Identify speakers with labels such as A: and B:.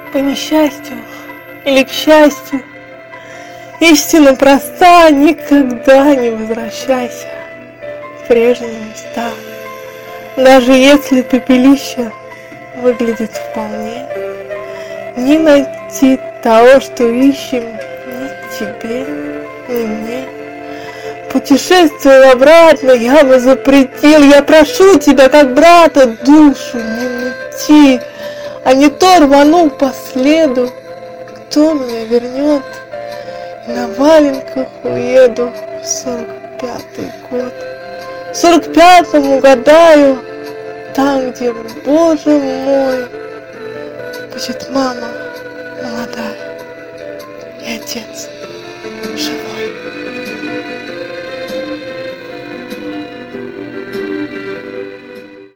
A: По несчастью или к счастью, истина проста, никогда не возвращайся в прежние места. Даже если пепелище выглядит вполне, не найти того, что ищем, ни тебе, ни мне. Путешествие обратно я бы запретил, я прошу тебя, как брата, душу не мути, а не то рвану по следу. Кто меня вернет? И на валенках уеду в 45-й год. В 45-м угадаю, там, где, Боже мой, будет мама молодая и отец живой.